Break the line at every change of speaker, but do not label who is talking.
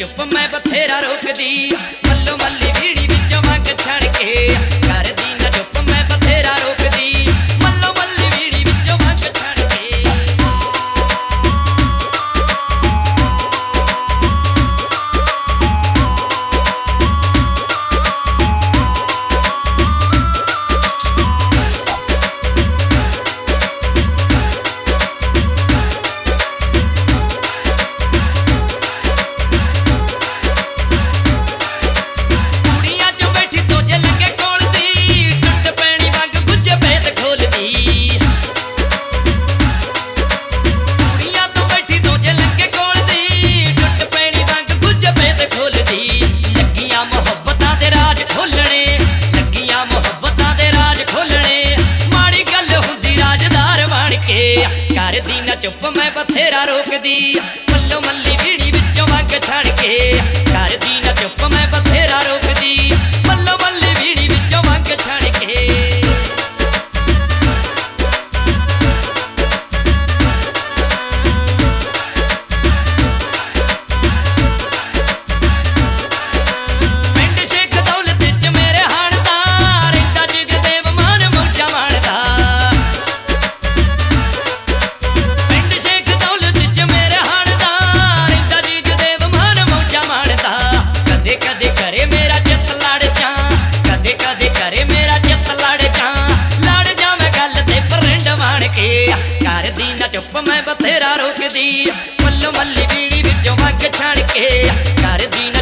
चुप मैं बथेरा रोकदी मल्लो मल्ली बीड़ी विचों वंग छण के करदी ना चुप मैं बथेरा रोकदी मल्लो मल्ली बीड़ी विचों वंग छण के। करदी ना चुप मैं बथेरा रोकदी मल्लो मल्ली बीड़ी विचों वंग छण के करदी ना चुप मैं बथेरा रोकदी मल्लो मल्ली बीड़ी विचों वंग छण के। करदी ना चुप मैं बथेरा रोकदी मल्लो मल्ली बीड़ी विचों वंग छण के करदी